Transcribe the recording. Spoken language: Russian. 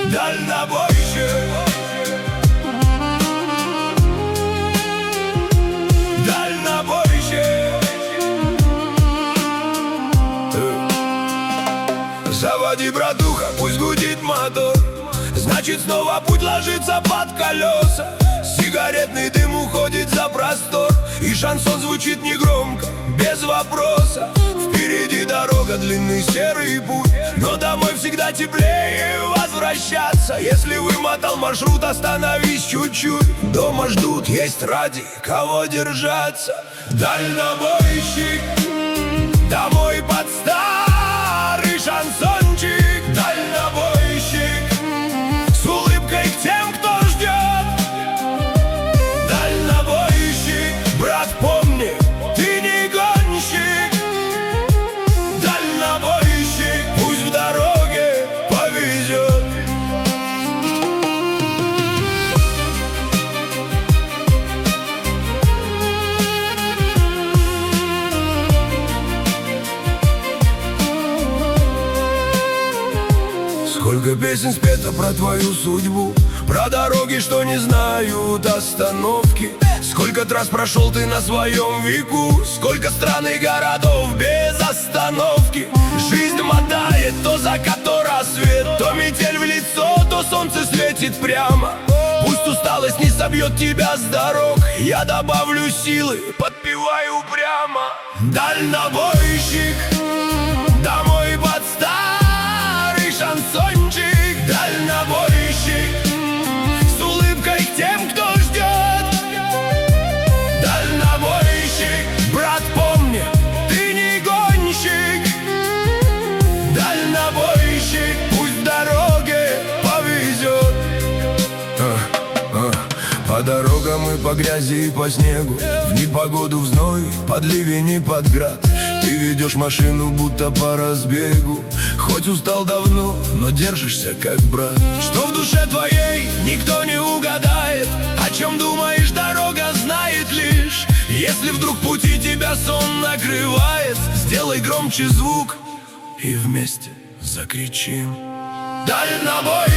Дальнобойщик, дальнобойщик. Заводи, братуха, пусть гудит мотор. Значит, снова путь ложится под колеса. Сигаретный дым уходит за простор, и шансон звучит негромко, без вопроса. Впереди дорога, длинный серый путь, но домой всегда теплее возвращаться. Если вымотал маршрут, остановись чуть-чуть. Дома ждут, есть ради кого держаться. Дальнобойщик, домой под старый шансончик. Дальнобойщик, с улыбкой к тем, кто ждет. Дальнобойщик, брат, помни, ты не гонщик. Дальнобойщик, пусть в дороге повезет. Сколько песен спето про твою судьбу, про дороги, что не знают остановки. Сколько трасс прошел ты на своем веку, сколько стран и городов без остановки. Жизнь мотает, то закат, то рассвет, то метель в лицо, то солнце светит прямо. Пусть усталость не собьет тебя с дорог, я добавлю силы, подпеваю прямо. Дальнобойщик, домой под старый шансончик. Дальнобойщик, с улыбкой к тем, кто ждет. Дальнобойщик, брат, помни, ты не гонщик. Дальнобойщик, пусть в дороге повезет. По дорогам и по грязи и по снегу, в непогоду, в зной, под ливень и под град. Ты ведешь машину будто по разбегу, хоть устал давно, но держишься как брат. Что в душе твоей никто не угадает, о чем думаешь, дорога знает лишь. Если вдруг пути тебя сон накрывает, сделай громче звук и вместе закричим. Дальнобой!